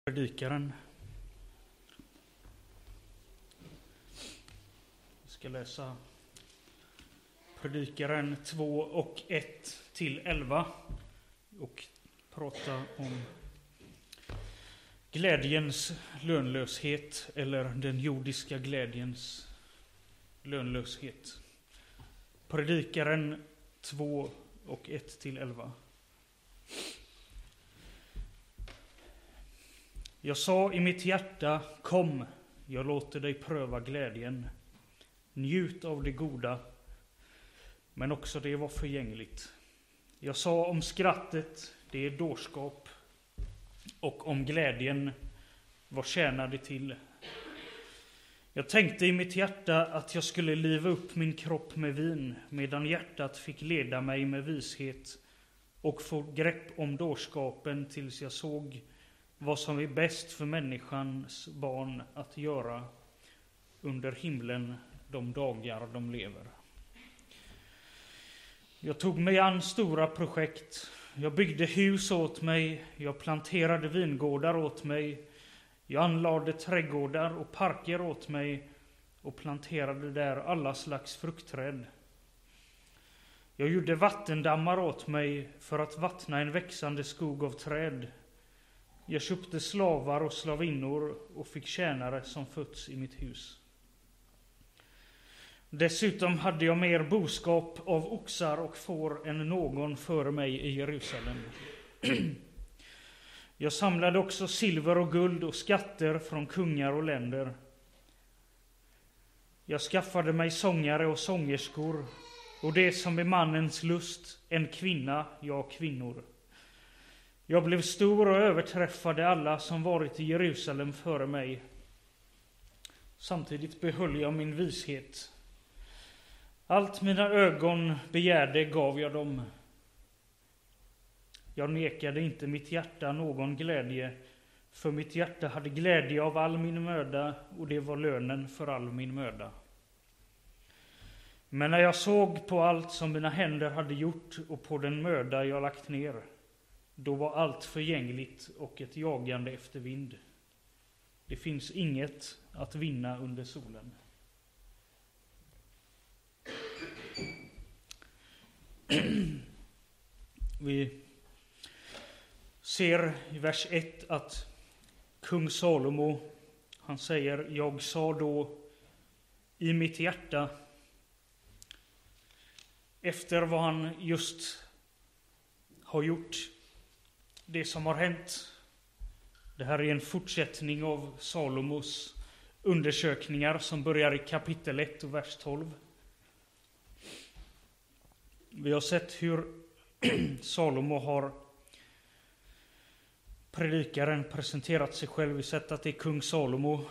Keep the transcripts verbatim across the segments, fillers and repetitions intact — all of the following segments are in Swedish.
Predikaren. Jag ska läsa Predikaren två och ett till elva och prata om glädjens lönlöshet eller den jordiska glädjens lönlöshet. Predikaren två och ett till elva. Jag sa i mitt hjärta, kom, jag låter dig pröva glädjen. Njut av det goda, men också det var förgängligt. Jag sa om skrattet, det är dårskap, och om glädjen, vad tjänar det till? Jag tänkte i mitt hjärta att jag skulle liva upp min kropp med vin, medan hjärtat fick leda mig med vishet och få grepp om dårskapen tills jag såg vad som är bäst för människans barn att göra under himlen de dagar de lever. Jag tog mig an stora projekt. Jag byggde hus åt mig. Jag planterade vingårdar åt mig. Jag anlade trädgårdar och parker åt mig och planterade där alla slags fruktträd. Jag gjorde vattendammar åt mig för att vattna en växande skog av träd. Jag köpte slavar och slavinnor och fick tjänare som fötts i mitt hus. Dessutom hade jag mer boskap av oxar och får än någon före mig i Jerusalem. Jag samlade också silver och guld och skatter från kungar och länder. Jag skaffade mig sångare och sångerskor och det som är mannens lust, en kvinna, ja kvinnor. Jag blev stor och överträffade alla som varit i Jerusalem före mig. Samtidigt behöll jag min vishet. Allt mina ögon begärde gav jag dem. Jag nekade inte mitt hjärta någon glädje, för mitt hjärta hade glädje av all min möda, och det var lönen för all min möda. Men när jag såg på allt som mina händer hade gjort och på den möda jag lagt ner, då var allt förgängligt och ett jagande efter vind. Det finns inget att vinna under solen. Vi ser i vers ett att kung Salomo, han säger, jag sa då i mitt hjärta, efter vad han just har gjort, det som har hänt. Det här är en fortsättning av Salomos undersökningar som börjar i kapitel ett och vers tolv. Vi har sett hur Salomo har predikaren presenterat sig själv. Vi har sett att det är kung Salomo.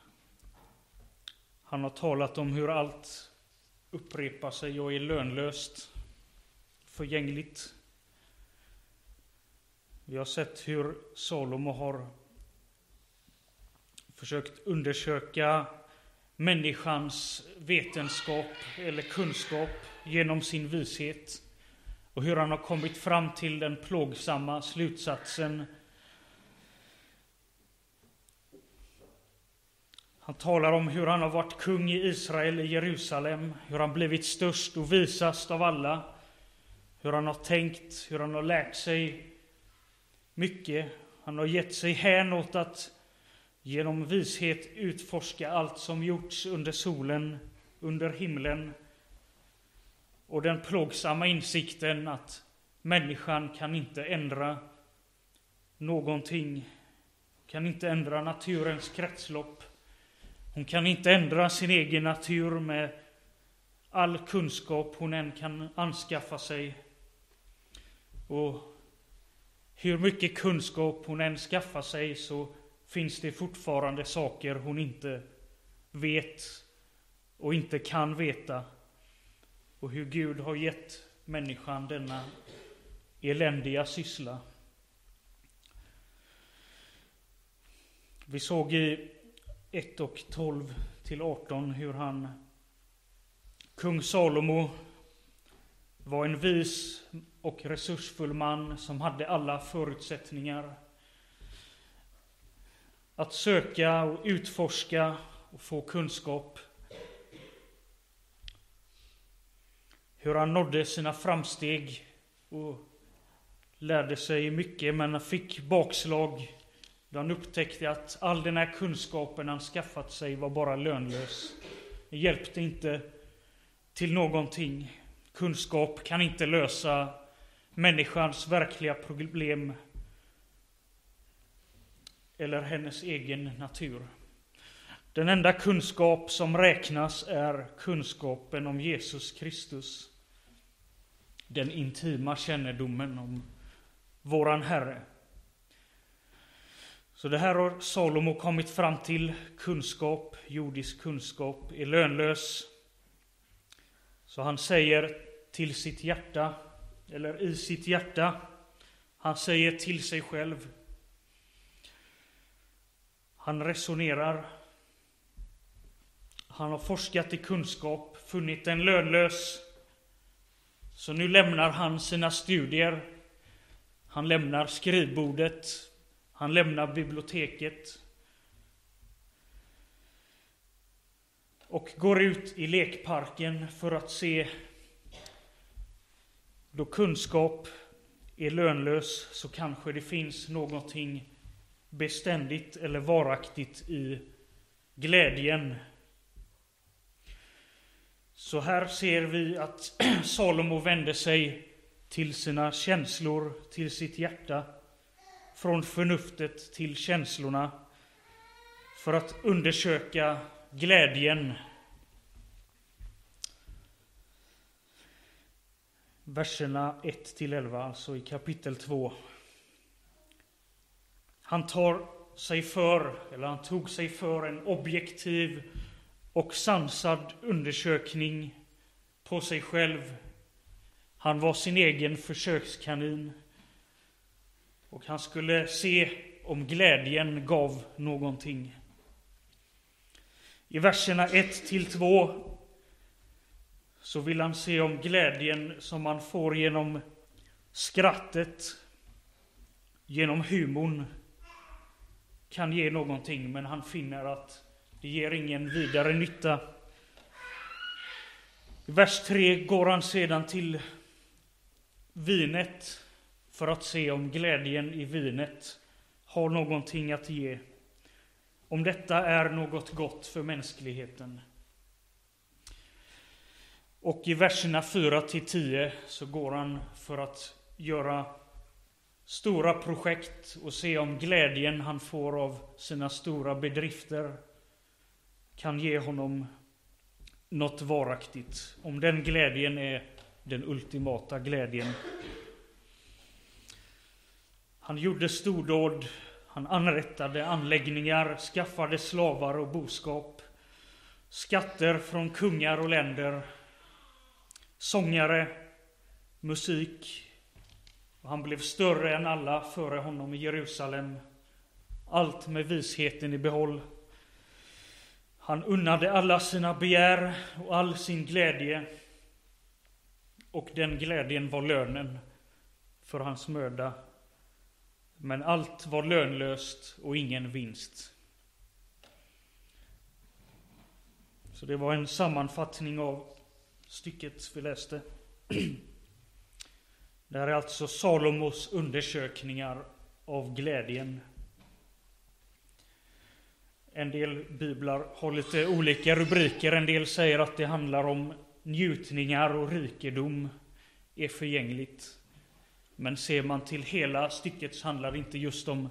Han har talat om hur allt upprepar sig och är lönlöst, förgängligt. Vi har sett hur Salomo har försökt undersöka människans vetenskap eller kunskap genom sin vishet, och hur han har kommit fram till den plågsamma slutsatsen. Han talar om hur han har varit kung i Israel, i Jerusalem, hur han blivit störst och visast av alla, hur han har tänkt, hur han har lärt sig mycket. Han har gett sig hän åt att genom vishet utforska allt som gjorts under solen, under himlen, och den plågsamma insikten att människan kan inte ändra någonting, kan inte ändra naturens kretslopp. Hon kan inte ändra sin egen natur med all kunskap hon än kan anskaffa sig. Och hur mycket kunskap hon än skaffar sig, så finns det fortfarande saker hon inte vet och inte kan veta. Och hur Gud har gett människan denna eländiga syssla. Vi såg i ett och tolv till arton hur han, kung Salomo, var en vis och resursfull man som hade alla förutsättningar. att söka och utforska och få kunskap. Hur han nådde sina framsteg och lärde sig mycket, men han fick bakslag då han upptäckte att all den här kunskapen han skaffat sig var bara lönlös. Det hjälpte inte till någonting. Kunskap kan inte lösa människans verkliga problem eller hennes egen natur. Den enda kunskap som räknas är kunskapen om Jesus Kristus. Den intima kännedomen om våran Herre. Så det här har Salomo kommit fram till. Kunskap, jordisk kunskap, är lönlös. Så han säger till sitt hjärta, eller i sitt hjärta, han säger till sig själv. Han resonerar. Han har forskat i kunskap, funnit den lönlös. Så nu lämnar han sina studier. Han lämnar skrivbordet. Han lämnar biblioteket. Och går ut i lekparken för att se. Då kunskap är lönlös så kanske det finns någonting beständigt eller varaktigt i glädjen. Så här ser vi att Salomo vände sig till sina känslor, till sitt hjärta, från förnuftet till känslorna, för att undersöka glädjen. Verserna ett till elva, alltså i kapitel två. Han tar sig för, eller han tog sig för en objektiv och sansad undersökning på sig själv. Han var sin egen försökskanin. Och han skulle se om glädjen gav någonting. I verserna ett till två så vill han se om glädjen som man får genom skrattet, genom humorn, kan ge någonting. Men han finner att det ger ingen vidare nytta. I vers tre går han sedan till vinet för att se om glädjen i vinet har någonting att ge. Om detta är något gott för mänskligheten. Och i verserna fyra till tio så går han för att göra stora projekt och se om glädjen han får av sina stora bedrifter kan ge honom något varaktigt. Om den glädjen är den ultimata glädjen. Han gjorde stordåd, han anrättade anläggningar, skaffade slavar och boskap, skatter från kungar och länder, sångare, musik. Och han blev större än alla före honom i Jerusalem, allt med visheten i behåll. Han unnade alla sina begär och all sin glädje, och den glädjen var lönen för hans möda. Men allt var lönlöst och ingen vinst. Så det var en sammanfattning av stycket vi läste. Det här är alltså Salomos undersökningar av glädjen. En del biblar har lite olika rubriker. En del säger att det handlar om njutningar och rikedom är förgängligt. Men ser man till hela stycket så handlar det inte just om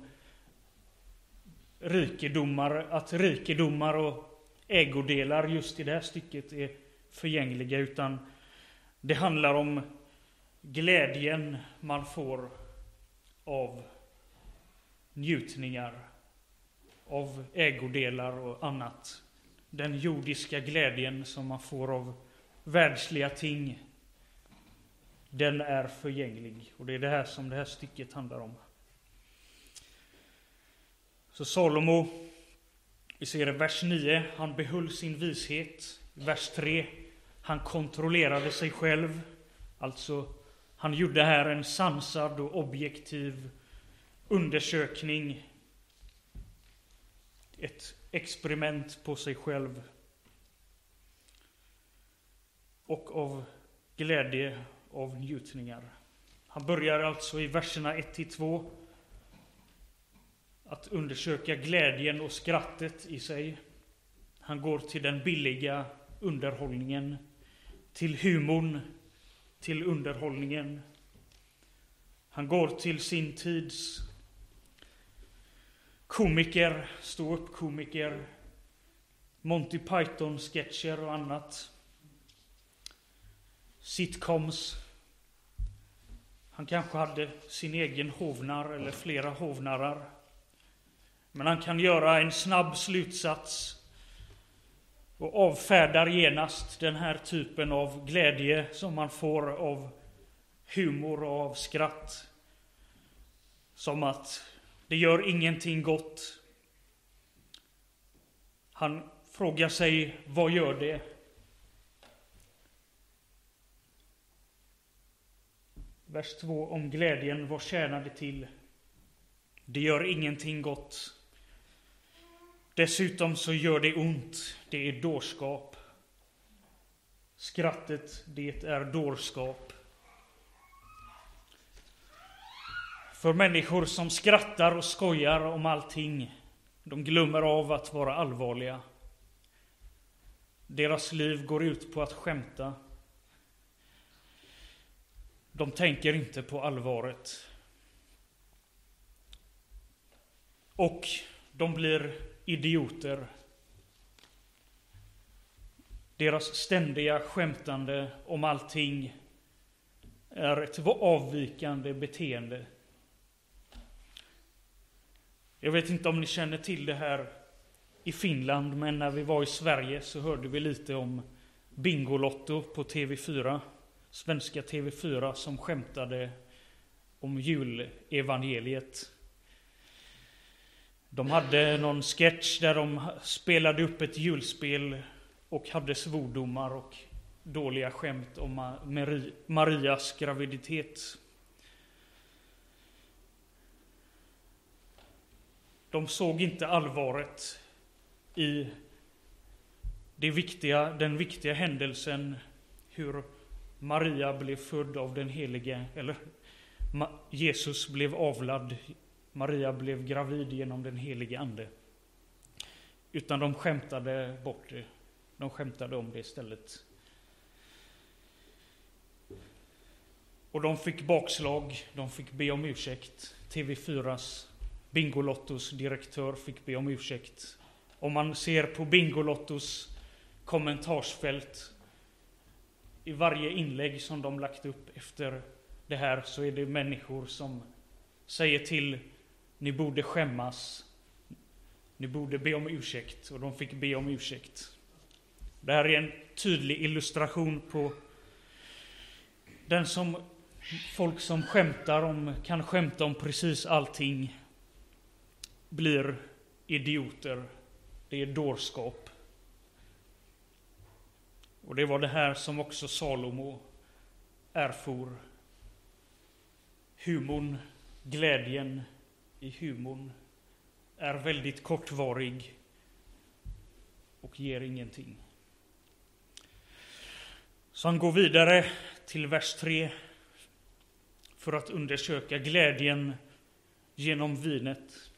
rikedomar, att rikedomar och ägodelar just i det här stycket är förgängliga, utan det handlar om glädjen man får av njutningar, av ägodelar och annat. Den jordiska glädjen som man får av världsliga ting, den är förgänglig. Och det är det här som det här stycket handlar om. Så Salomo, vi ser i vers nio, han behöll sin vishet. I vers tre, han kontrollerade sig själv. Alltså, han gjorde här en sansad och objektiv undersökning ett experiment på sig själv och av glädje, av njutningar. Han börjar alltså i verserna ett till två att undersöka glädjen och skrattet i sig. Han går till den billiga underhållningen, till humorn, till underhållningen. Han går till sin tids komiker, stå-upp-komiker, Monty Python-sketcher och annat. Sitcoms. Han kanske hade sin egen hovnar eller flera hovnarar. Men han kan göra en snabb slutsats och avfärdar genast den här typen av glädje som man får av humor och av skratt. Som att det gör ingenting gott. Han frågar sig, vad gör det? Vers två, om glädjen, vad tjänar det till? Det gör ingenting gott. Dessutom så gör det ont. Det är dårskap. Skrattet, det är dårskap. För människor som skrattar och skojar om allting, de glömmer av att vara allvarliga. Deras liv går ut på att skämta. De tänker inte på allvaret. Och de blir idioter. Deras ständiga skämtande om allting är ett avvikande beteende. Jag vet inte om ni känner till det här i Finland, men när vi var i Sverige så hörde vi lite om Bingolotto på T V fyra. Svenska T V fyra som skämtade om julevangeliet. De hade någon sketch där de spelade upp ett julspel och hade svordomar och dåliga skämt om Marias graviditet. De såg inte allvaret i det viktiga, den viktiga händelsen hur Maria blev född av den helige, eller Jesus blev avlad, Maria blev gravid genom den helige ande. Utan de skämtade bort det. De skämtade om det istället. Och de fick bakslag, de fick be om ursäkt. T V fyras Bingolottos direktör fick be om ursäkt. Om man ser på Bingolottos kommentarsfält i varje inlägg som de lagt upp efter det här, så är det människor som säger till: ni borde skämmas, ni borde be om ursäkt. Och de fick be om ursäkt. Det här är en tydlig illustration på den som folk som skämtar om, kan skämta om precis allting, blir idioter. Det är dårskap. Och det var det här som också Salomo erfor. Humorn, glädjen i humorn är väldigt kortvarig och ger ingenting. Så han går vidare till vers tre för att undersöka glädjen genom vinet.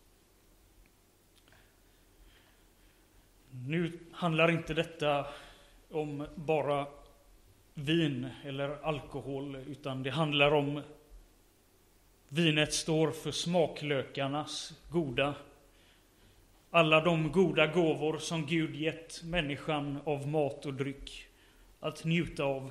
Nu handlar inte detta om bara vin eller alkohol, utan det handlar om vinet står för smaklökarnas goda. Alla de goda gåvor som Gud gett människan av mat och dryck att njuta av.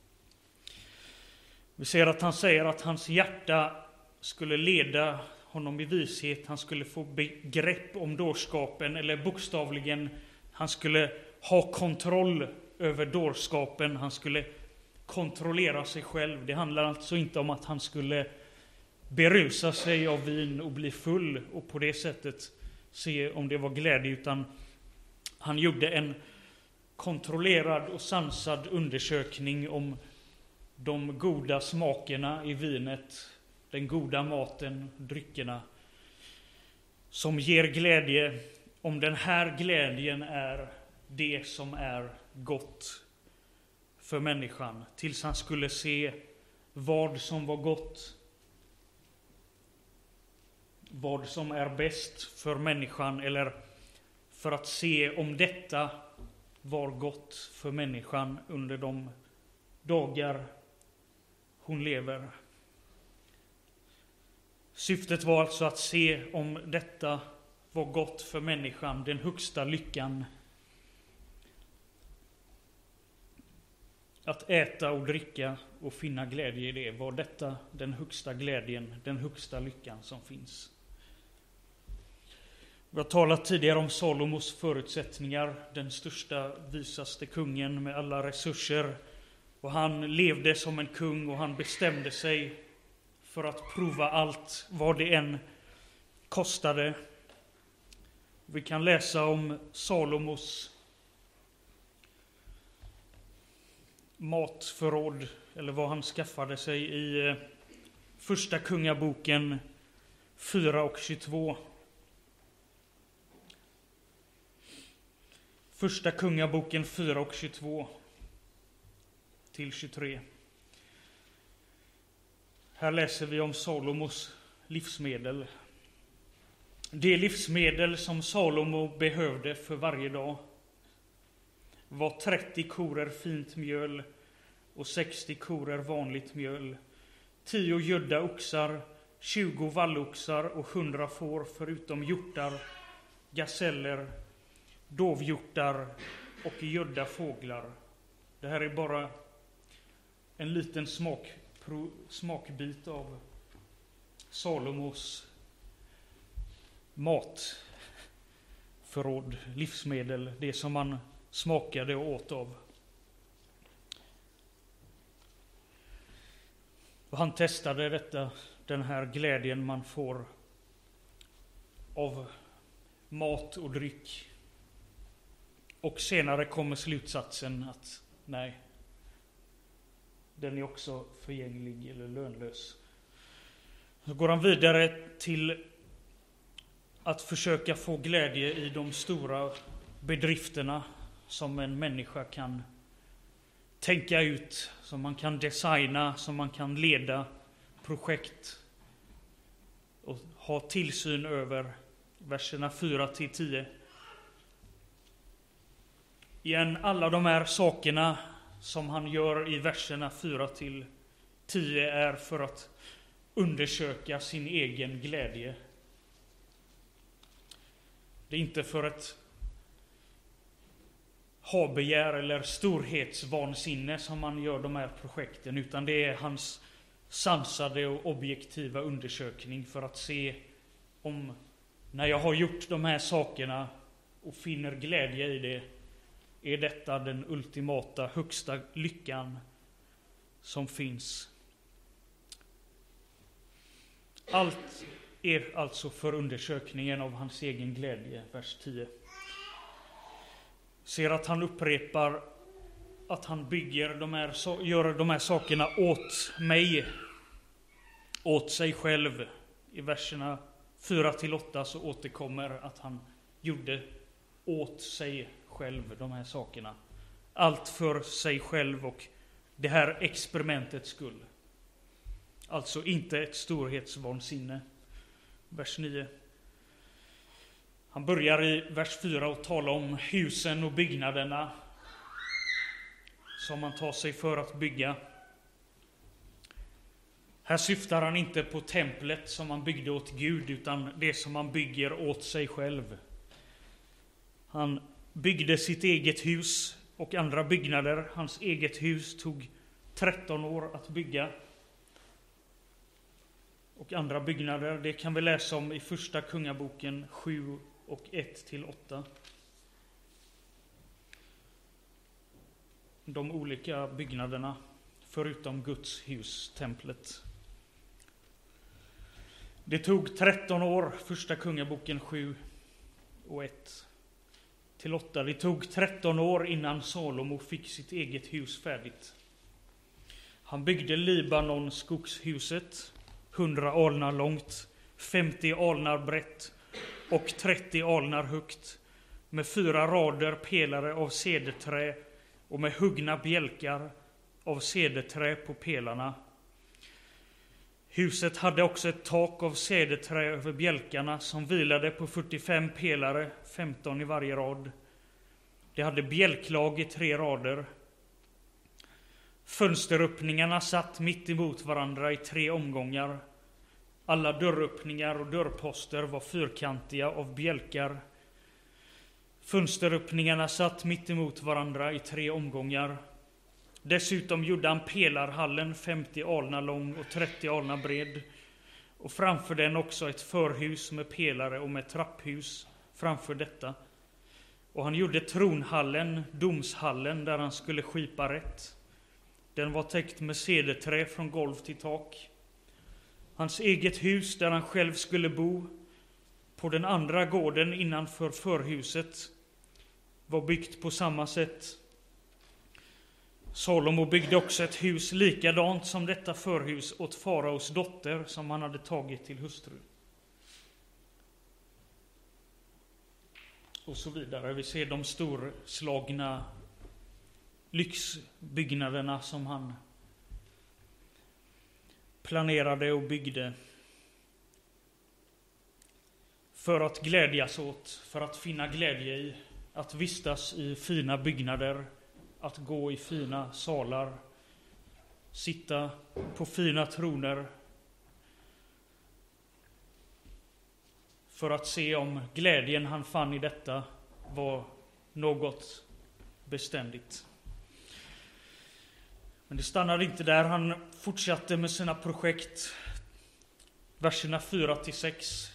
Vi ser att han säger att hans hjärta skulle leda honom i vishet. Han skulle få begrepp om dårskapen, eller bokstavligen, han skulle ha kontroll över dårskapen. Han skulle kontrollera sig själv. Det handlar alltså inte om att han skulle berusa sig av vin och bli full och på det sättet se om det var glädje, utan han gjorde en kontrollerad och sansad undersökning om de goda smakerna i vinet, den goda maten, dryckerna som ger glädje om den här glädjen är det som är gott för människan, tills han skulle se vad som var gott, vad som är bäst för människan, eller för att se om detta var gott för människan under de dagar hon lever. Syftet var alltså att se om detta var gott för människan, den högsta lyckan. Att äta och dricka och finna glädje i det, var detta den högsta glädjen, den högsta lyckan som finns. Vi har talat tidigare om Salomos förutsättningar, den största, visaste kungen med alla resurser. Och han levde som en kung och han bestämde sig för att prova allt, vad det än kostade. Vi kan läsa om Salomos matförråd, eller vad han skaffade sig, i första kungaboken fyra och tjugotvå. Första kungaboken fyra och tjugotvå till tjugotre. Här läser vi om Salomos livsmedel. Det livsmedel som Salomo behövde för varje dag var trettio korer fint mjöl och sextio korer vanligt mjöl, tio gödda oxar, tjugo valloxar och hundra får, förutom hjortar, gaseller, dovhjortar och gödda fåglar. Det här är bara en liten smak, pro, smakbit av Salomos matförråd, livsmedel, det som man smakade och åt av. Och han testade detta, den här glädjen man får av mat och dryck. Och senare kommer slutsatsen att nej, den är också förgänglig eller lönlös. Så går han vidare till att försöka få glädje i de stora bedrifterna som en människa kan tänka ut, som man kan designa, som man kan leda projekt och ha tillsyn över. Verserna fyra till tio. Igen, alla de här sakerna som han gör i verserna fyra till tio är för att undersöka sin egen glädje. Det är inte för ett habegär eller storhetsvansinne som man gör de här projekten, utan det är hans sansade och objektiva undersökning för att se om, när jag har gjort de här sakerna och finner glädje i det, är detta den ultimata, högsta lyckan som finns. Allt är alltså för undersökningen av hans egen glädje, vers tio. Ser att han upprepar att han bygger de här, gör de här sakerna åt mig, åt sig själv. I verserna fyra till åtta så återkommer att han gjorde åt sig själv de här sakerna. Allt för sig själv och det här experimentets skull. Alltså inte ett storhetsvansinne. Vers nio. Han börjar i vers fyra och tala om husen och byggnaderna som man tar sig för att bygga. Här syftar han inte på templet som man byggde åt Gud, utan det som man bygger åt sig själv. Han byggde sitt eget hus och andra byggnader. Hans eget hus tog tretton år att bygga. Och andra byggnader, det kan vi läsa om i första kungaboken sju och ett till åtta. De olika byggnaderna, förutom Guds hus, templet. Det tog tretton år, första kungaboken sju och ett till åtta. Det tog tretton år innan Salomo fick sitt eget hus färdigt. Han byggde Libanon skogshuset, hundra alnar långt, femtio alnar brett och trettio alnar högt, med fyra rader pelare av cederträ och med huggna bjälkar av cederträ på pelarna. Huset hade också ett tak av cederträ över bjälkarna som vilade på fyrtiofem pelare, femton i varje rad. Det hade bjälklag i tre rader. Fönsteröppningarna satt mitt emot varandra i tre omgångar. Alla dörröppningar och dörrposter var fyrkantiga av bjälkar. Fönsteröppningarna satt mitt emot varandra i tre omgångar. Dessutom gjorde han pelarhallen femtio alnar lång och trettio alnar bred, och framför den också ett förhus med pelare och med trapphus framför detta. Och han gjorde tronhallen, domshallen, där han skulle skipa rätt. Den var täckt med cederträ från golv till tak. Hans eget hus, där han själv skulle bo, på den andra gården innanför förhuset, var byggt på samma sätt. Salomo byggde också ett hus likadant som detta förhus åt faraos dotter som han hade tagit till hustru. Och så vidare. Vi ser de storslagna lyxbyggnaderna som han planerade och byggde för att glädjas åt, för att finna glädje i, att vistas i fina byggnader, att gå i fina salar, sitta på fina troner, för att se om glädjen han fann i detta var något beständigt. Men det stannade inte där. Han fortsatte med sina projekt. Verserna fyra till sex.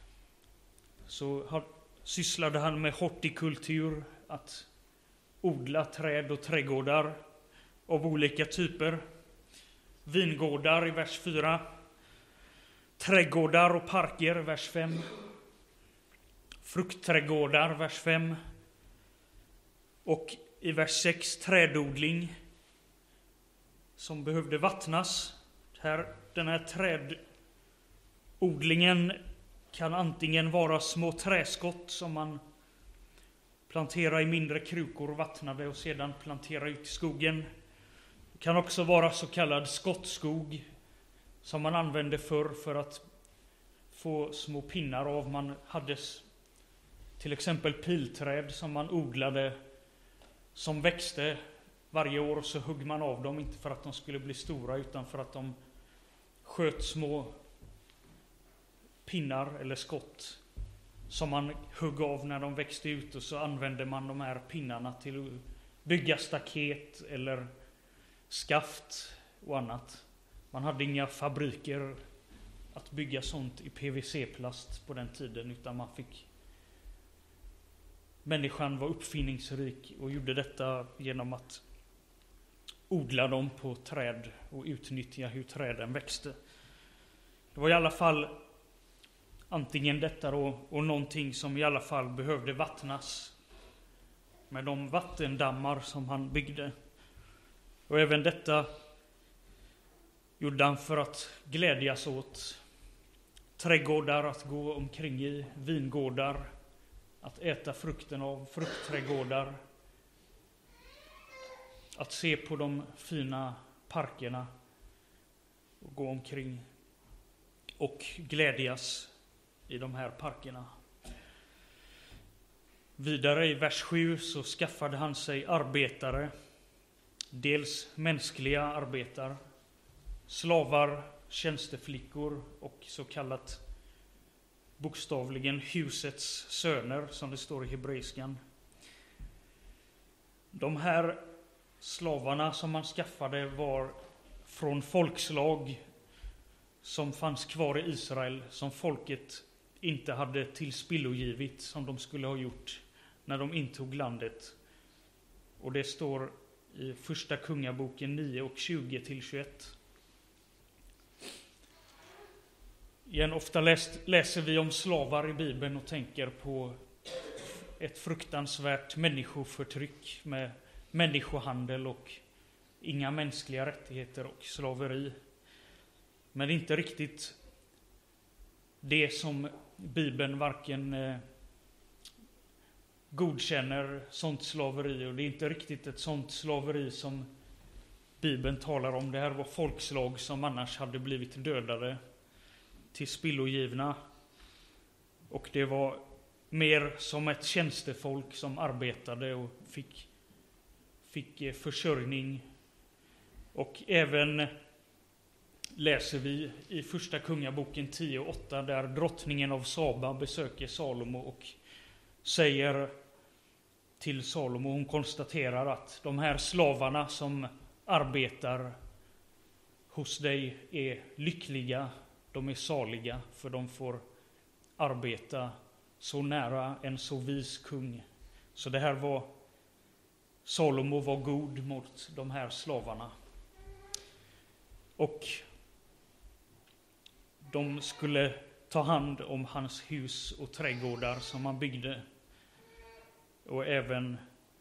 Så sysslade han med hortikultur, att odla träd och trädgårdar av olika typer. Vingårdar i vers fyra. Trädgårdar och parker, vers fem. Fruktträdgårdar, vers fem. Och i vers sex, trädodling som behövde vattnas. Här, den här trädodlingen kan antingen vara små träskott som man planterar i mindre krukor, vattnade och sedan planterar ut i skogen. Det kan också vara så kallad skottskog som man använde förr för att få små pinnar av. Man hade till exempel pilträd som man odlade, som växte varje år, och så hugg man av dem, inte för att de skulle bli stora utan för att de sköt små pinnar eller skott som man hugg av när de växte ut, och så använde man de här pinnarna till att bygga staket eller skaft och annat. Man hade inga fabriker att bygga sånt i P V C-plast på den tiden, utan man fick människan var uppfinningsrik och gjorde detta genom att odla dem på träd och utnyttja hur träden växte. Det var i alla fall antingen detta då, och någonting som i alla fall behövde vattnas med de vattendammar som han byggde. Och även detta gjorde han för att glädjas åt. Trädgårdar att gå omkring i, vingårdar att äta frukten av, fruktträdgårdar, att se på de fina parkerna och gå omkring och glädjas i de här parkerna. Vidare i vers sju så skaffade han sig arbetare, dels mänskliga arbetare, slavar, tjänsteflickor och så kallat bokstavligen husets söner, som det står i hebreiskan. De här slavarna som man skaffade var från folkslag som fanns kvar i Israel, som folket inte hade tillspillogivit som de skulle ha gjort när de intog landet. Och det står i första kungaboken nio och tjugo till tjugoett. Igen, ofta läst, läser vi om slavar i Bibeln och tänker på ett fruktansvärt människoförtryck med människohandel och inga mänskliga rättigheter och slaveri. Men det är inte riktigt det som Bibeln varken eh, godkänner sånt slaveri, och det är inte riktigt ett sånt slaveri som Bibeln talar om. Det här var folkslag som annars hade blivit dödade till spillogivna, och det var mer som ett tjänstefolk som arbetade och fick, fick försörjning. Och även läser vi i första kungaboken tio åtta där drottningen av Saba besöker Salomo och säger till Salomo, hon konstaterar att de här slavarna som arbetar hos dig är lyckliga, de är saliga, för de får arbeta så nära en så vis kung. Så det här var, Salomo var god mot de här slavarna. Och de skulle ta hand om hans hus och trädgårdar som han byggde. Och även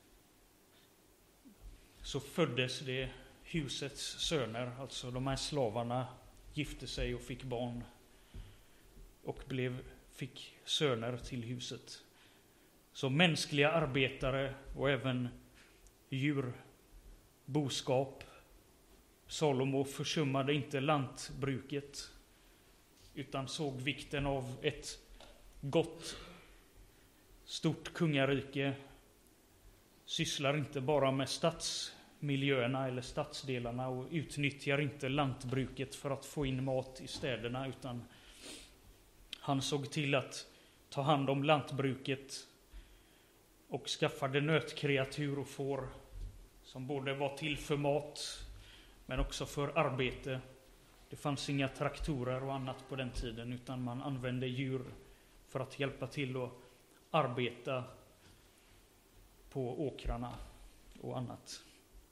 så föddes det husets söner, alltså de här slavarna gifte sig och fick barn och blev, fick söner till huset. Så mänskliga arbetare och även djur, boskap. Salomo försummade inte lantbruket utan såg vikten av ett gott, stort kungarike. Sysslar inte bara med stadsmiljöerna eller stadsdelarna och utnyttjar inte lantbruket för att få in mat i städerna, utan han såg till att ta hand om lantbruket och skaffade nötkreatur och får som både var till för mat men också för arbete. Det fanns inga traktorer och annat på den tiden, utan man använde djur för att hjälpa till att arbeta på åkrarna och annat.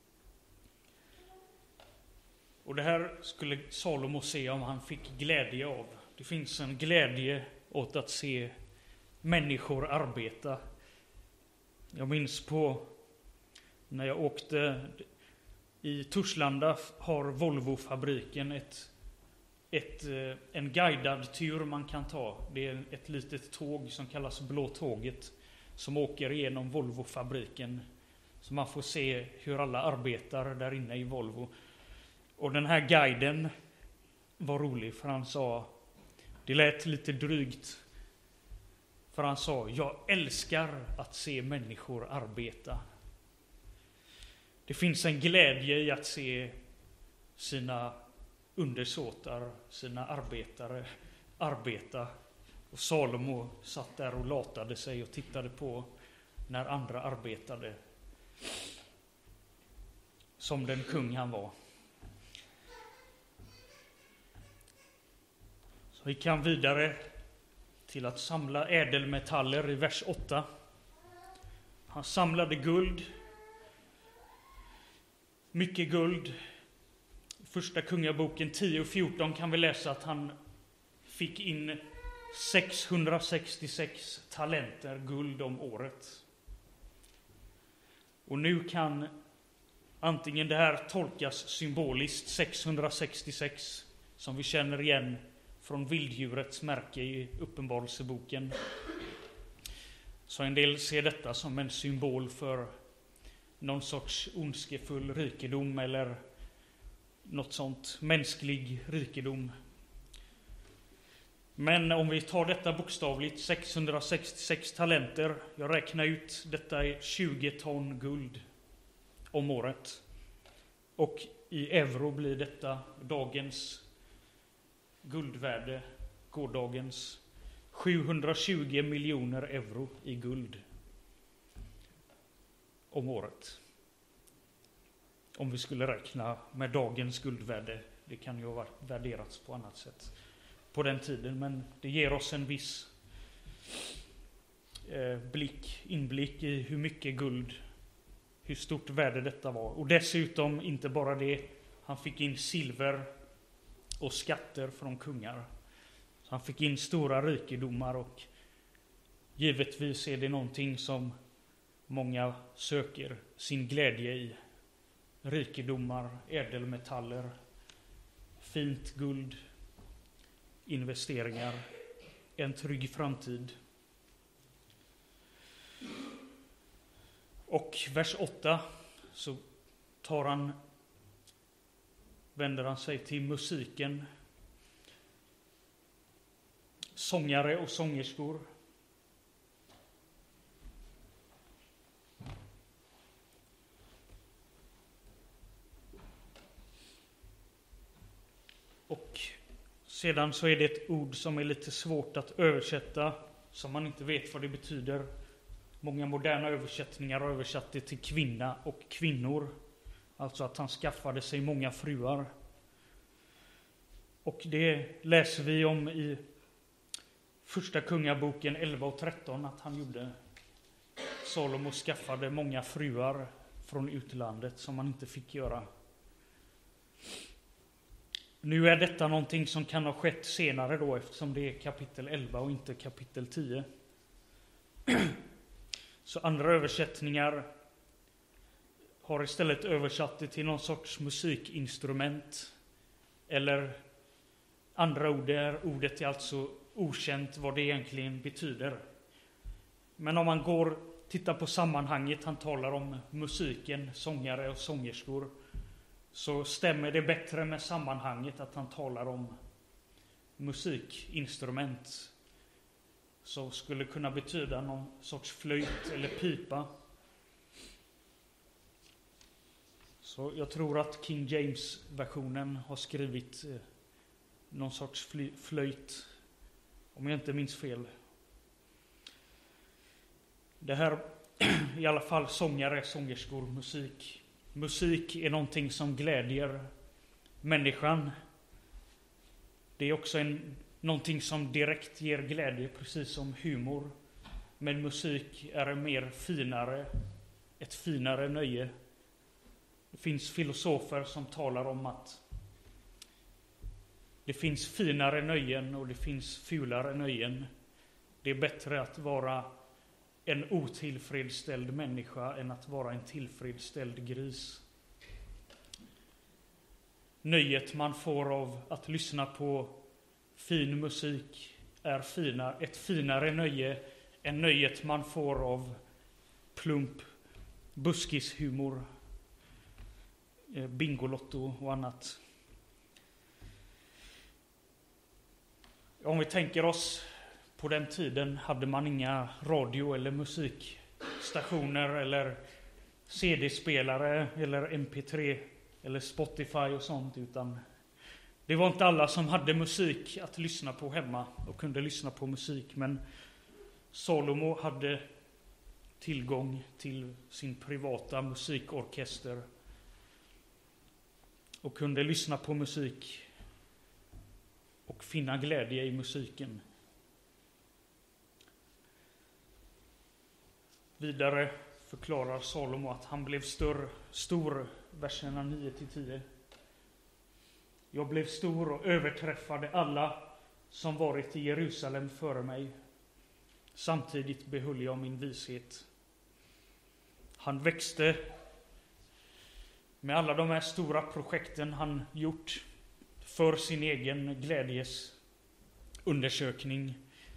Och det här skulle Salomo se om han fick glädje av. Det finns en glädje åt att se människor arbeta. Jag minns på när jag åkte i Torslanda har Volvo-fabriken ett, ett, en guidad tur man kan ta. Det är ett litet tåg som kallas Blå tåget som åker igenom Volvo-fabriken. Så man får se hur alla arbetar där inne i Volvo. Och den här guiden var rolig, för han sa, det lät lite drygt, för han sa, jag älskar att se människor arbeta. Det finns en glädje i att se sina undersåtar, sina arbetare arbeta. Och Salomo satt där och latade sig och tittade på när andra arbetade. Som den kung han var. Så vi kan vidare till att samla ädelmetaller i vers åtta. Han samlade guld. Mycket guld. Första kungaboken tio fjorton kan vi läsa att han fick in sexhundrasextiosex talenter guld om året. Och nu kan antingen det här tolkas symboliskt, sexhundrasextiosex, som vi känner igen från vilddjurets märke i Uppenbarelseboken. Så en del ser detta som en symbol för någon sorts ondskefull rikedom eller något sånt, mänsklig rikedom. Men om vi tar detta bokstavligt, sexhundrasextiosex talenter, jag räknar ut, detta är tjugo ton guld om året. Och i euro blir detta dagens guldvärde, gårdagens sjuhundratjugo miljoner euro i guld om året. Om vi skulle räkna med dagens guldvärde, det kan ju ha värderats på annat sätt på den tiden, men det ger oss en viss eh, blick, inblick i hur mycket guld, hur stort värde detta var. Och dessutom inte bara det, han fick in silver och skatter från kungar. Så han fick in stora rikedomar, och givetvis är det någonting som många söker sin glädje i. Rikedomar, ädelmetaller, fint guld, investeringar. en trygg framtid. Och vers åtta så tar han, vänder han sig till musiken. Sångare och sångerskor. Och sedan så är det ett ord som är lite svårt att översätta, som man inte vet vad det betyder. Många moderna översättningar har översatt det till kvinna och kvinnor. Alltså att han skaffade sig många fruar. Och det läser vi om i Första Kungaboken elva och tretton att han gjorde. Salomo skaffade många fruar från utlandet som man inte fick göra. Nu är detta någonting som kan ha skett senare då, eftersom det är kapitel elva och inte kapitel tio. Så andra översättningar har istället översatt det till någon sorts musikinstrument. Eller andra ord är, ordet är alltså okänt vad det egentligen betyder. Men om man går tittar på sammanhanget, han talar om musiken, sångare och sångerskor, så stämmer det bättre med sammanhanget att han talar om musikinstrument. Så skulle kunna betyda någon sorts flöjt eller pipa. Så jag tror att King James-versionen har skrivit eh, någon sorts fly- flöjt, om jag inte minns fel. Det här i alla fall sångare, sångerskor, musik. Musik är någonting som glädjer människan. Det är också en, någonting som direkt ger glädje, precis som humor. Men musik är en mer finare, ett finare nöje. Det finns filosofer som talar om att det finns finare nöjen och det finns fulare nöjen. Det är bättre att vara en otillfredsställd människa än att vara en tillfredsställd gris. Nöjet man får av att lyssna på fin musik är fina, ett finare nöje än nöjet man får av plump buskishumor, bingolotto och annat. Om vi tänker oss på den tiden hade man inga radio- eller musikstationer eller C D-spelare eller M P tre eller Spotify och sånt, utan det var inte alla som hade musik att lyssna på hemma och kunde lyssna på musik. Men Salomo hade tillgång till sin privata musikorkester och kunde lyssna på musik och finna glädje i musiken. Vidare förklarar Salomo att han blev större, stor, verserna nio till tio. Jag blev stor och överträffade alla som varit i Jerusalem före mig. Samtidigt behöll jag min vishet. Han växte med alla de här stora projekten han gjort för sin egen glädjes undersökning.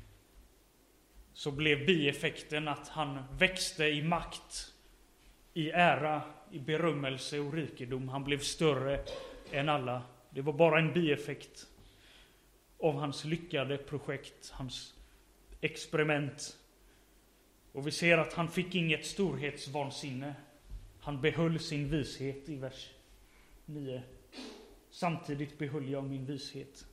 Så blev bieffekten att han växte i makt, i ära, i berömmelse och rikedom. Han blev större än alla. Det var bara en bieffekt av hans lyckade projekt, hans experiment. Och vi ser att han fick inget storhetsvansinne. Han behöll sin vishet i vers nio. Samtidigt behöll jag min vishet.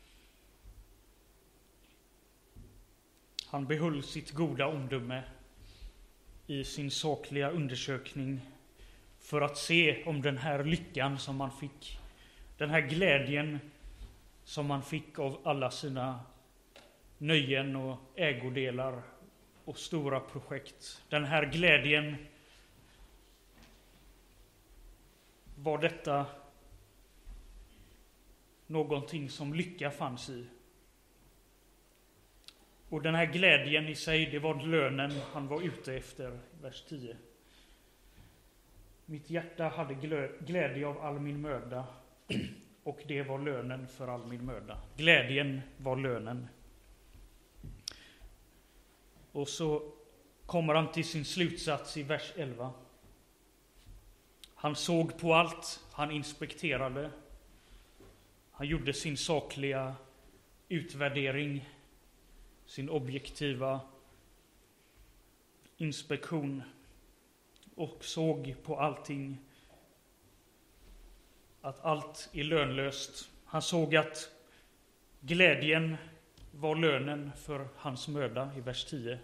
Han behöll sitt goda omdöme i sin sakliga undersökning för att se om den här lyckan som man fick, den här glädjen som man fick av alla sina nöjen och ägodelar och stora projekt. Den här glädjen, var detta någonting som lycka fanns i. Och den här glädjen i sig, det var lönen han var ute efter, vers tio. Mitt hjärta hade glädje av all min möda, och det var lönen för all min möda. Glädjen var lönen. Och så kommer han till sin slutsats i vers elva. Han såg på allt, han inspekterade. Han gjorde sin sakliga utvärdering, sin objektiva inspektion och såg på allting att allt är lönlöst. Han såg att glädjen var lönen för hans möda i vers tio.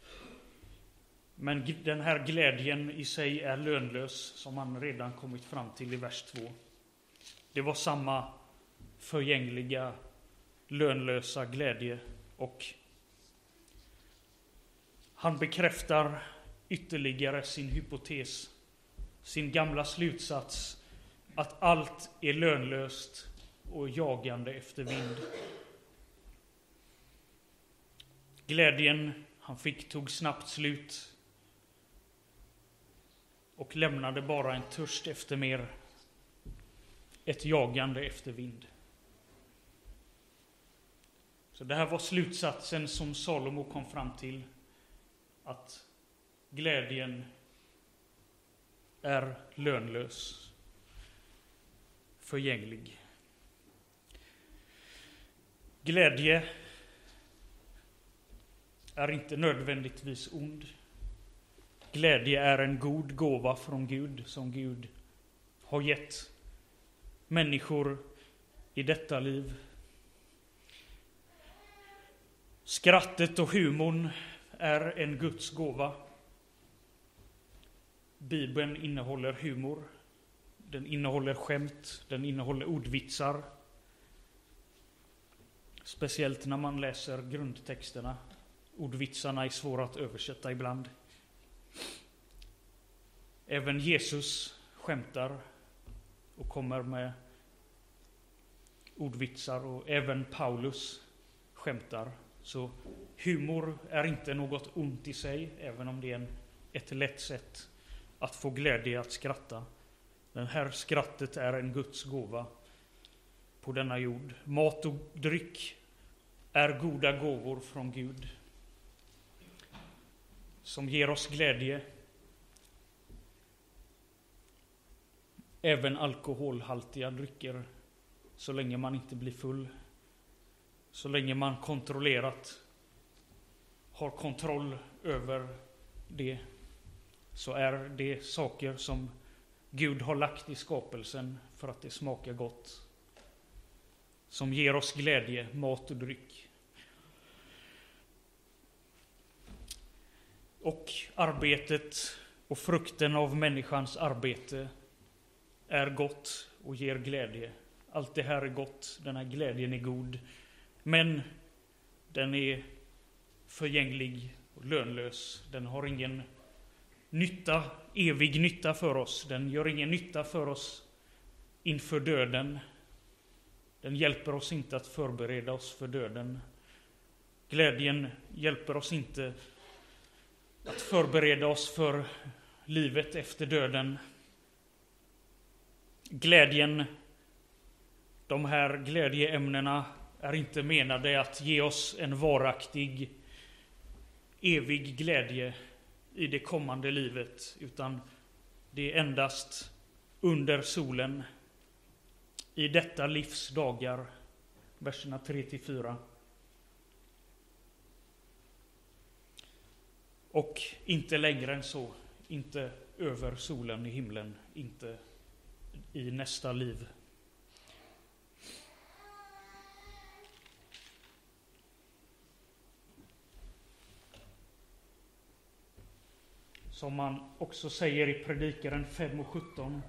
Men den här glädjen i sig är lönlös, som han redan kommit fram till i vers två. Det var samma förgängliga, lönlösa glädje, och han bekräftar ytterligare sin hypotes, sin gamla slutsats att allt är lönlöst och jagande efter vind. Glädjen han fick tog snabbt slut och lämnade bara en törst efter mer, ett jagande efter vind. Så det här var slutsatsen som Salomo kom fram till, att glädjen är lönlös, förgänglig. Glädje är inte nödvändigtvis ond. Glädje är en god gåva från Gud som Gud har gett människor i detta liv. Skrattet och humorn är en Guds gåva. Bibeln innehåller humor. Den innehåller skämt. Den innehåller ordvitsar. Speciellt när man läser grundtexterna. Ordvitsarna är svåra att översätta ibland. Även Jesus skämtar och kommer med ordvitsar, och även Paulus skämtar. Så humor är inte något ont i sig, även om det är en, ett lätt sätt att få glädje att skratta. Den här skrattet är en Guds gåva på denna jord. Mat och dryck är goda gåvor från Gud som ger oss glädje. Även alkoholhaltiga drycker, så länge man inte blir full, så länge man kontrollerat har kontroll över det, så är det saker som Gud har lagt i skapelsen för att det smakar gott, som ger oss glädje, mat och dryck. Och arbetet och frukten av människans arbete är gott och ger glädje. Allt det här är gott, den här glädjen är god, men den är förgänglig och lönlös. Den har ingen nytta, evig nytta för oss. Den gör ingen nytta för oss inför döden. Den hjälper oss inte att förbereda oss för döden. Glädjen hjälper oss inte att förbereda oss för livet efter döden. Glädjen, de här glädjeämnena är inte menade att ge oss en varaktig, evig glädje i det kommande livet, utan det är endast under solen, i detta livs dagar, verserna tre till fyra. Och inte längre än så, inte över solen i himlen, inte i nästa liv. Som man också säger i Predikaren fem och sjutton.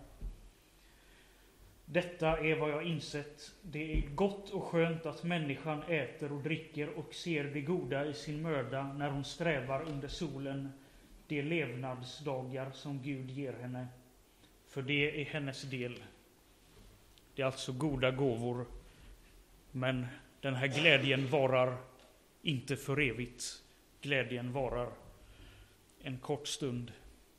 Detta är vad jag insett. Det är gott och skönt att människan äter och dricker och ser det goda i sin möda när hon strävar under solen, de levnadsdagar som Gud ger henne. För det är hennes del. Det är alltså goda gåvor, men den här glädjen varar inte för evigt. Glädjen varar en kort stund.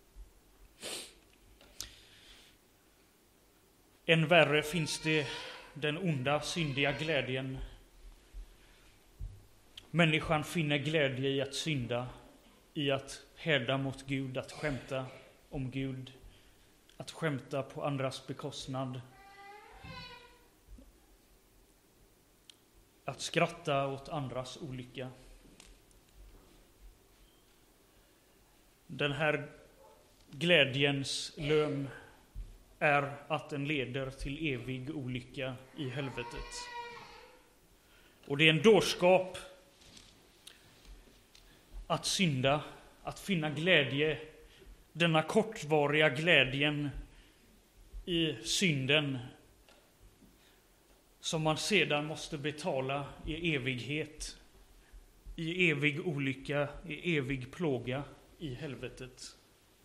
Än värre finns det den onda, syndiga glädjen. Människan finner glädje i att synda, i att häda mot Gud, att skämta om Gud, att skämta på andras bekostnad, att skratta åt andras olycka. Den här glädjens lön är att den leder till evig olycka i helvetet. Och det är en dårskap att synda, att finna glädje, denna kortvariga glädjen i synden som man sedan måste betala i evighet, i evig olycka, i evig plåga i helvetet.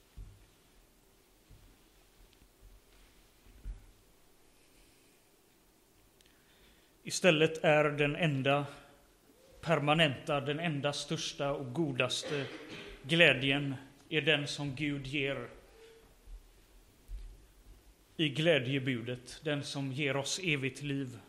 Istället är den enda permanenta, den enda största och godaste glädjen är den som Gud ger i glädjebudet, den som ger oss evigt liv.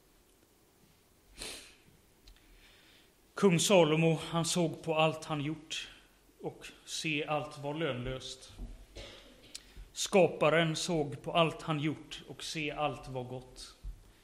Kung Salomo, han såg på allt han gjort och se allt var lönlöst. Skaparen såg på allt han gjort och se allt var gott.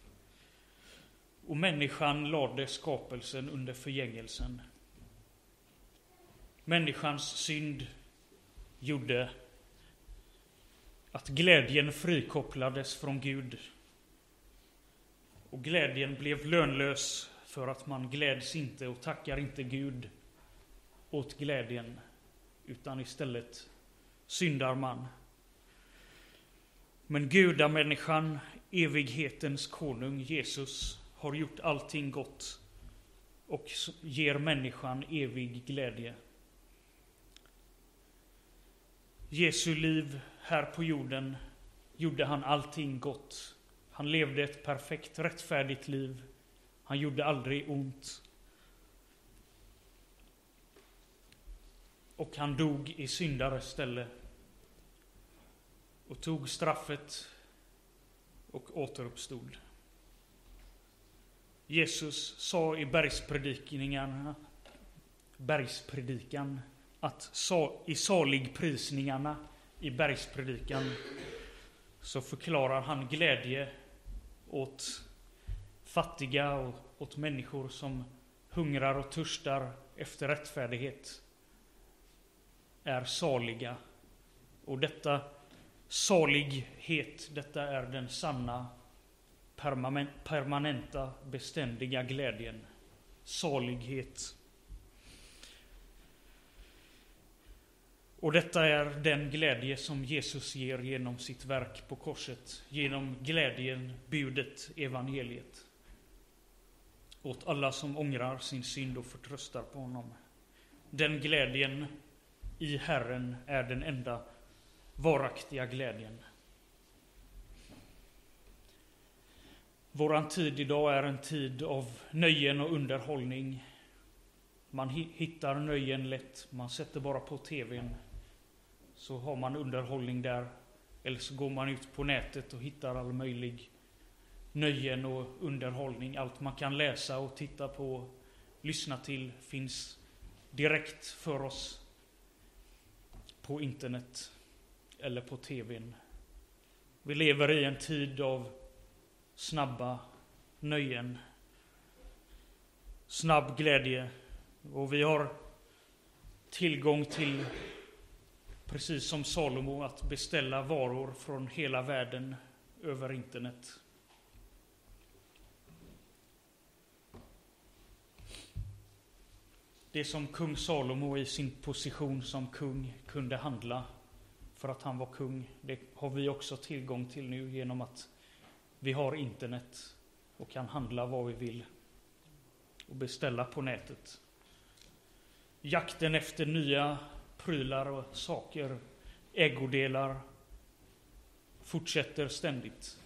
Och människan lade skapelsen under förgängelsen. Människans synd gjorde att glädjen frikopplades från Gud. Och glädjen blev lönlös för att man gläds inte och tackar inte Gud åt glädjen, utan istället syndar man. Men gudamänniskan, evighetens konung Jesus, har gjort allting gott och ger människan evig glädje. Jesu liv här på jorden gjorde han allting gott. Han levde ett perfekt, rättfärdigt liv. Han gjorde aldrig ont. Och han dog i syndares ställe och tog straffet och återuppstod. Jesus sa i bergspredikningarna, bergspredikan att i saligprisningarna i bergspredikan så förklarar han glädje åt fattiga och åt människor som hungrar och törstar efter rättfärdighet är saliga. Och detta salighet, detta är den sanna permanenta, beständiga glädjen. Salighet. Och detta är den glädje som Jesus ger genom sitt verk på korset. Genom glädjen, budet, evangeliet. Åt alla som ångrar sin synd och förtröstar på honom. Den glädjen i Herren är den enda varaktiga glädjen. Våran tid idag är en tid av nöjen och underhållning. Man hittar nöjen lätt. Man sätter bara på tvn. Så har man underhållning där. Eller så går man ut på nätet och hittar all möjlig nöjen och underhållning. Allt man kan läsa och titta på, lyssna till, finns direkt för oss på internet eller på tvn. Vi lever i en tid av snabba nöjen, snabb glädje, och vi har tillgång till, precis som Salomo, att beställa varor från hela världen över internet. Det som kung Salomo i sin position som kung kunde handla för att han var kung, det har vi också tillgång till nu genom att vi har internet och kan handla vad vi vill och beställa på nätet. Jakten efter nya prylar och saker, ägodelar, fortsätter ständigt.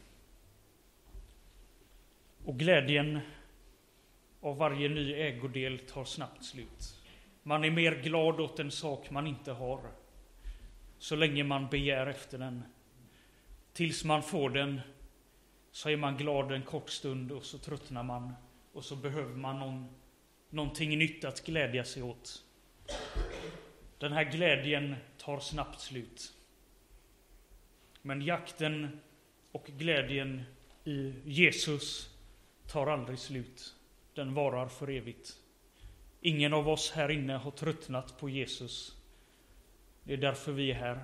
Och glädjen av varje ny ägodel tar snabbt slut. Man är mer glad åt en sak man inte har, så länge man begär efter den. Tills man får den så är man glad en kort stund och så tröttnar man. Och så behöver man någon, någonting nytt att glädja sig åt. Den här glädjen tar snabbt slut. Men jakten och glädjen i Jesus tar aldrig slut. Den varar för evigt. Ingen av oss här inne har tröttnat på Jesus. Det är därför vi är här.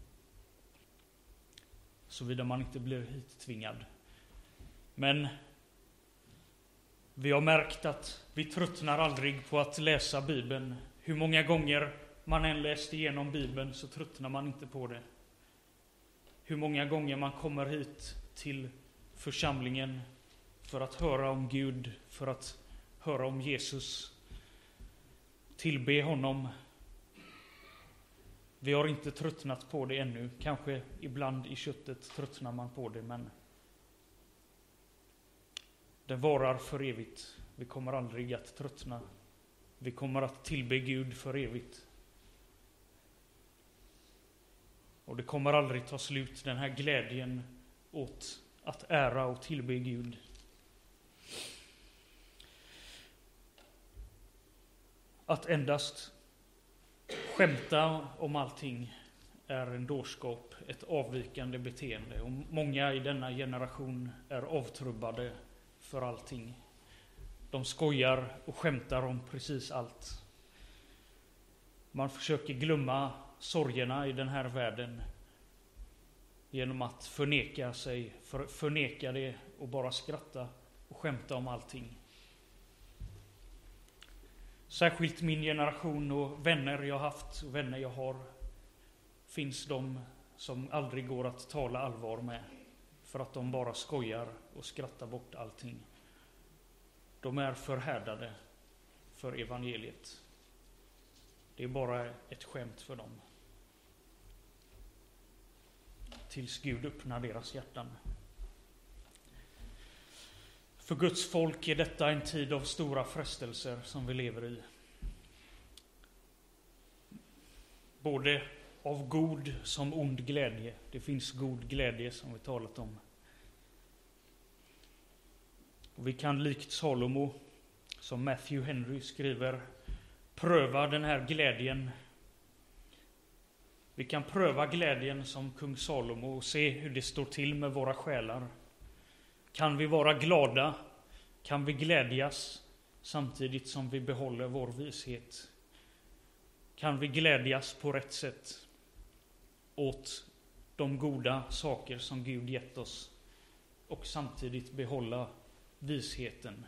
Såvida man inte blir hittvingad. Men vi har märkt att vi tröttnar aldrig på att läsa Bibeln. Hur många gånger man än läst igenom Bibeln så tröttnar man inte på det. Hur många gånger man kommer hit till församlingen för att höra om Gud, för att höra om Jesus, tillbe honom. Vi har inte tröttnat på det ännu. Kanske ibland i köttet tröttnar man på det, men det varar för evigt. Vi kommer aldrig att tröttna. Vi kommer att tillbe Gud för evigt. Och det kommer aldrig ta slut, den här glädjen åt att ära och tillbe Gud. Att endast skämta om allting är en dårskap, ett avvikande beteende. Och många i denna generation är avtrubbade för allting. De skojar och skämtar om precis allt. Man försöker glömma sorgerna i den här världen genom att förneka sig, för, förneka det och bara skratta och skämta om allting. Särskilt min generation och vänner jag haft och vänner jag har, finns de som aldrig går att tala allvar med för att de bara skojar och skrattar bort allting. De är förhärdade för evangeliet. Det är bara ett skämt för dem. Tills Gud öppnar deras hjärtan. För Guds folk är detta en tid av stora frestelser som vi lever i. Både av god som ond glädje. Det finns god glädje som vi talat om. Och vi kan likt Salomo, som Matthew Henry skriver, pröva den här glädjen. Vi kan pröva glädjen som kung Salomo och se hur det står till med våra själar. Kan vi vara glada? Kan vi glädjas samtidigt som vi behåller vår vishet? Kan vi glädjas på rätt sätt åt de goda saker som Gud gett oss och samtidigt behålla visheten?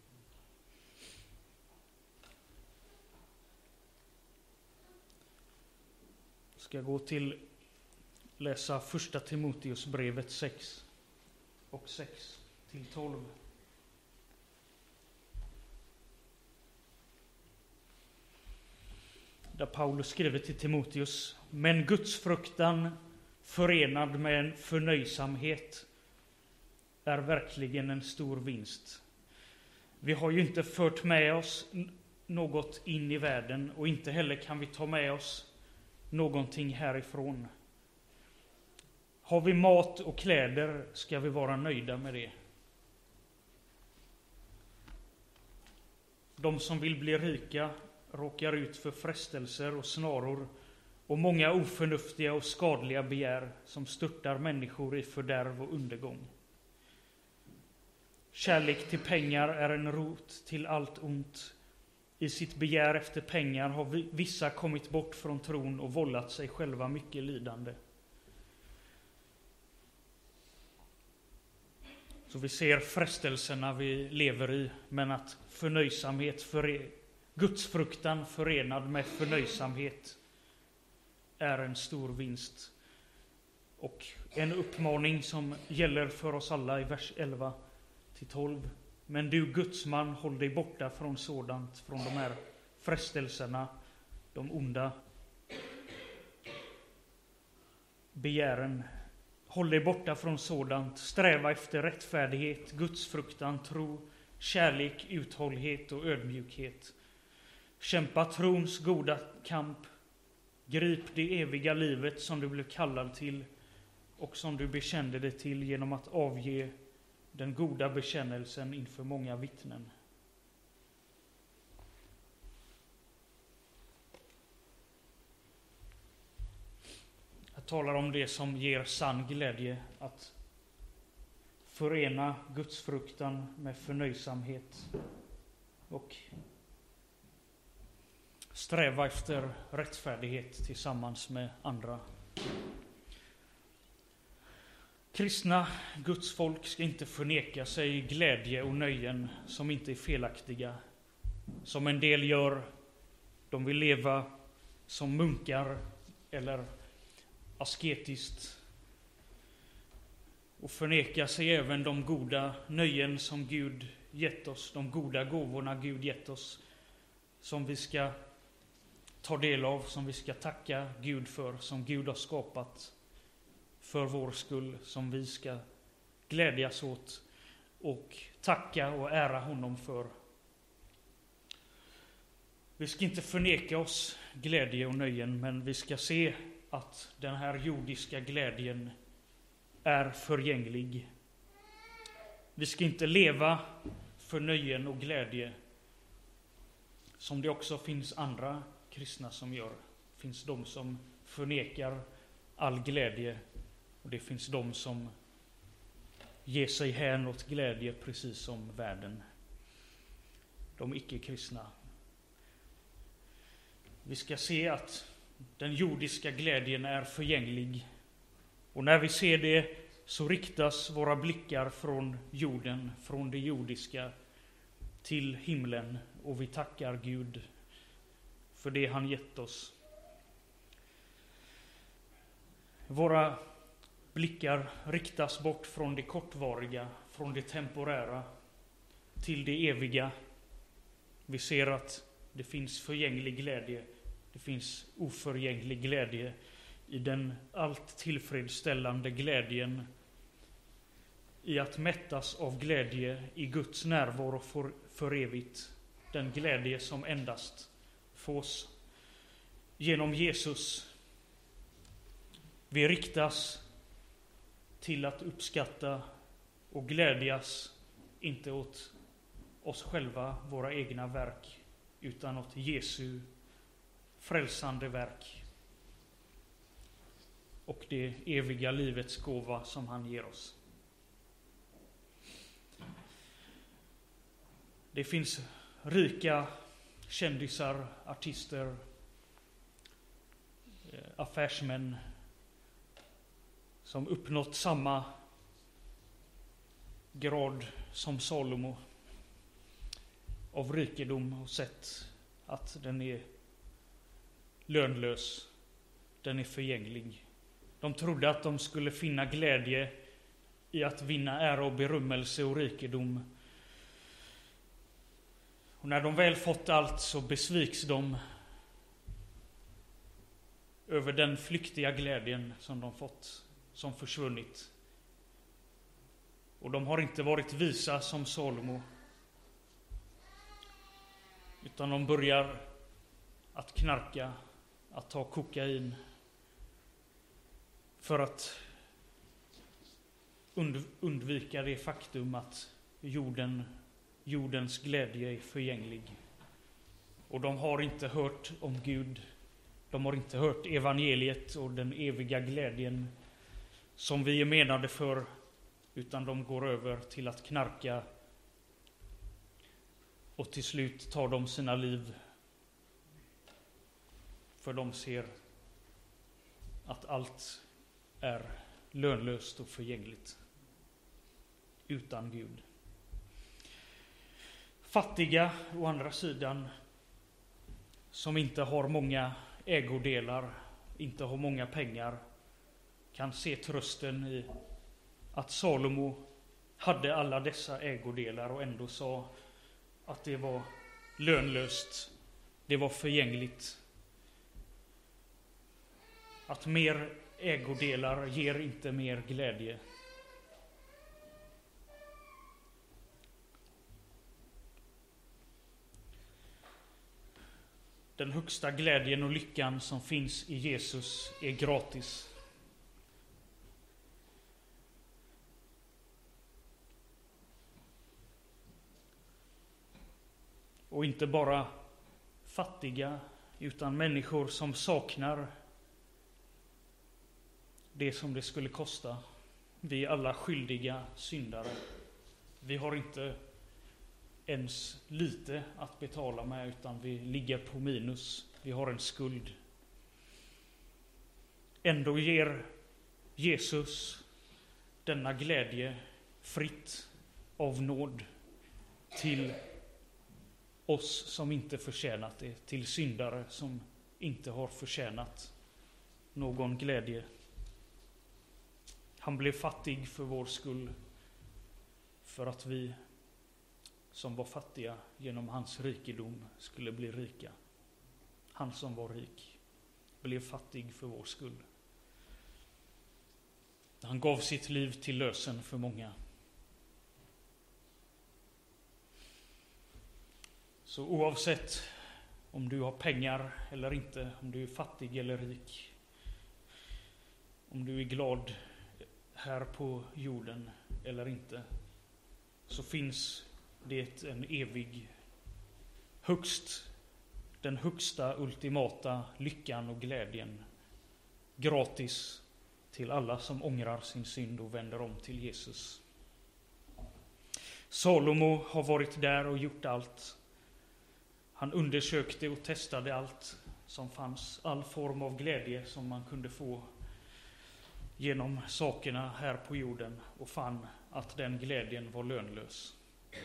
Jag ska gå till läsa första Timoteus brevet sex och sex till tolv. Där Paulus skriver till Timoteus: men Guds fruktan förenad med en förnöjsamhet är verkligen en stor vinst. Vi har ju inte fört med oss något in i världen och inte heller kan vi ta med oss någonting härifrån. Har vi mat och kläder ska vi vara nöjda med det. De som vill bli rika råkar ut för frestelser och snaror och många oförnuftiga och skadliga begär som störtar människor i fördärv och undergång. Kärlek till pengar är en rot till allt ont. I sitt begär efter pengar har vissa kommit bort från tron och vållat sig själva mycket lidande. Så vi ser frestelserna vi lever i, men att förnöjsamhet, för Guds fruktan förenad med förnöjsamhet är en stor vinst. Och en uppmaning som gäller för oss alla i vers elva till tolv. Men du Guds man, håll dig borta från sådant, från de här frestelserna, de onda begären. Håll dig borta från sådant, sträva efter rättfärdighet, Guds fruktan, tro, kärlek, uthållighet och ödmjukhet. Kämpa trons goda kamp, grip det eviga livet som du blev kallad till och som du bekände dig till genom att avge den goda bekännelsen inför många vittnen. Jag talar om det som ger sann glädje, att förena Guds fruktan med förnöjsamhet och sträva efter rättfärdighet tillsammans med andra. Kristna Guds folk ska inte förneka sig glädje och nöjen som inte är felaktiga, som en del gör. De vill leva som munkar eller asketiskt och förneka sig även de goda nöjen som Gud gett oss, de goda gåvorna Gud gett oss, som vi ska ta del av, som vi ska tacka Gud för, som Gud har skapat för vår skull, som vi ska glädjas åt och tacka och ära honom för. Vi ska inte förneka oss glädje och nöjen, men vi ska se att den här jordiska glädjen är förgänglig. Vi ska inte leva för nöjen och glädje som det också finns andra kristna som gör. Det finns de som förnekar all glädje, och det finns de som ger sig hän åt glädje precis som världen. De icke-kristna. Vi ska se att den jordiska glädjen är förgänglig. Och när vi ser det så riktas våra blickar från jorden, från det jordiska, till himlen. Och vi tackar Gud för det han gett oss. Våra blickar riktas bort från det kortvariga, från det temporära, till det eviga. Vi ser att det finns förgänglig glädje, det finns oförgänglig glädje i den allt tillfredsställande glädjen i att mättas av glädje i Guds närvaro för, för evigt. Den glädje som endast fås genom Jesus. Vi riktas till att uppskatta och glädjas, inte åt oss själva, våra egna verk, utan åt Jesu frälsande verk och det eviga livets gåva som han ger oss. Det finns rika kändisar, artister, affärsmän som uppnått samma grad som Salomo av rikedom och sett att den är lönlös, den är förgänglig. De trodde att de skulle finna glädje i att vinna ära och berömmelse och rikedom. Och när de väl fått allt så besviks de över den flyktiga glädjen som de fått, som försvunnit. Och de har inte varit visa som Salomo, utan de börjar att knarka, att ta kokain för att undvika det faktum att jorden, jordens glädje är förgänglig. Och de har inte hört om Gud, de har inte hört evangeliet och den eviga glädjen som vi är menade för, utan de går över till att knarka, och till slut tar de sina liv, för de ser att allt är lönlöst och förgängligt utan Gud. Fattiga, å andra sidan, som inte har många ägodelar, inte har många pengar, kan se trösten i att Salomo hade alla dessa ägodelar och ändå sa att det var lönlöst, det var förgängligt. Att mer ägodelar ger inte mer glädje. Den högsta glädjen och lyckan som finns i Jesus är gratis. Och inte bara fattiga, utan människor som saknar det som det skulle kosta. Vi är alla skyldiga syndare. Vi har inte ens lite att betala med, utan vi ligger på minus. Vi har en skuld. Ändå ger Jesus denna glädje fritt av nåd till oss som inte förtjänat det, till syndare som inte har förtjänat någon glädje. Han blev fattig för vår skull, för att vi som var fattiga genom hans rikedom skulle bli rika. Han som var rik blev fattig för vår skull. Han gav sitt liv till lösen för många. Så oavsett om du har pengar eller inte, om du är fattig eller rik, om du är glad här på jorden eller inte, så finns det en evig, högst, den högsta ultimata lyckan och glädjen, gratis till alla som ångrar sin synd och vänder om till Jesus. Salomo har varit där och gjort allt. Han undersökte och testade allt som fanns, all form av glädje som man kunde få genom sakerna här på jorden, och fann att den glädjen var lönlös.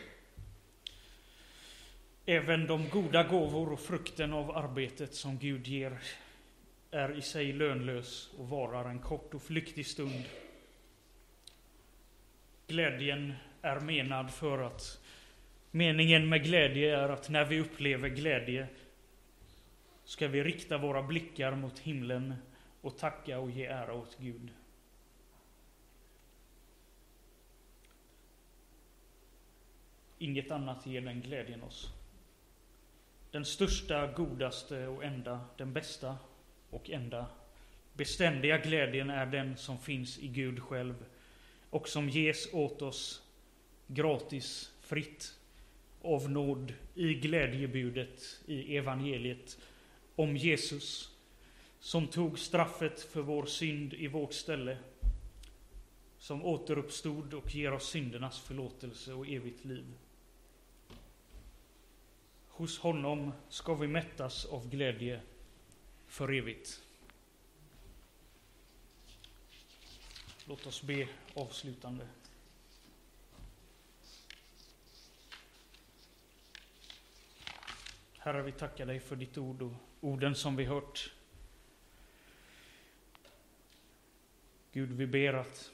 Även de goda gåvor och frukten av arbetet som Gud ger är i sig lönlös och varar en kort och flyktig stund. Glädjen är menad för att Meningen med glädje är att när vi upplever glädje ska vi rikta våra blickar mot himlen och tacka och ge ära åt Gud. Inget annat ger den glädjen oss. Den största, godaste och enda, den bästa och enda, beständiga glädjen är den som finns i Gud själv och som ges åt oss gratis, fritt, av nåd i glädjebudet i evangeliet om Jesus som tog straffet för vår synd i vårt ställe, som återuppstod och ger oss syndernas förlåtelse och evigt liv. Hos honom ska vi mättas av glädje för evigt. Låt oss be avslutande. Herre, vi tackar dig för ditt ord och orden som vi hört. Gud, vi ber att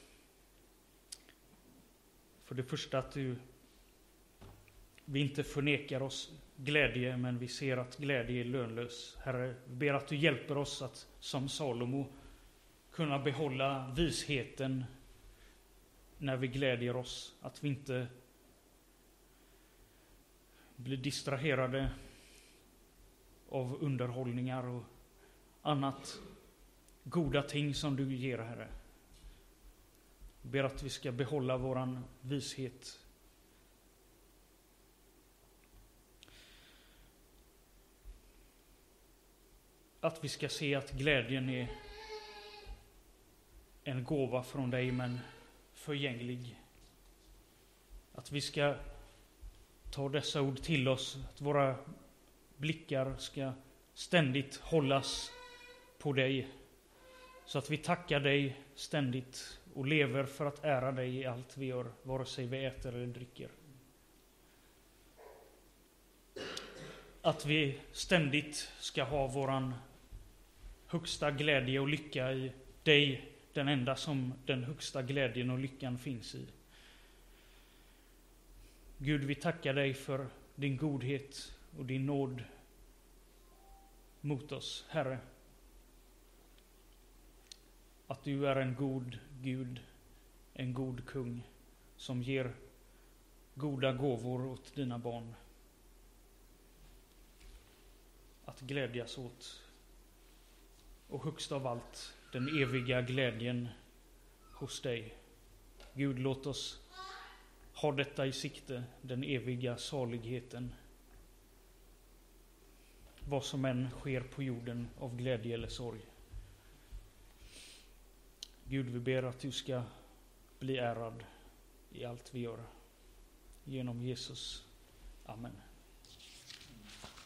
för det första att du vi inte förnekar oss glädje, men vi ser att glädje är lönlös. Herre, vi ber att du hjälper oss att som Salomo kunna behålla visheten när vi glädjer oss. Att vi inte blir distraherade av underhållningar och annat goda ting som du ger, Herre. Vi ber att vi ska behålla våran vishet. Att vi ska se att glädjen är en gåva från dig, men förgänglig. Att vi ska ta dessa ord till oss, att våra blickar ska ständigt hållas på dig, så att vi tackar dig ständigt och lever för att ära dig i allt vi gör, vare sig vi äter eller dricker. Att vi ständigt ska ha våran högsta glädje och lycka i dig, den enda som den högsta glädjen och lyckan finns i. Gud, vi tackar dig för din godhet och din nåd mot oss, Herre. Att du är en god Gud, en god kung som ger goda gåvor åt dina barn att glädjas åt. Och högst av allt, den eviga glädjen hos dig. Gud, låt oss ha detta i sikte, den eviga saligheten. Vad som än sker på jorden av glädje eller sorg. Gud, vi ber att du ska bli ärad i allt vi gör. Genom Jesus. Amen.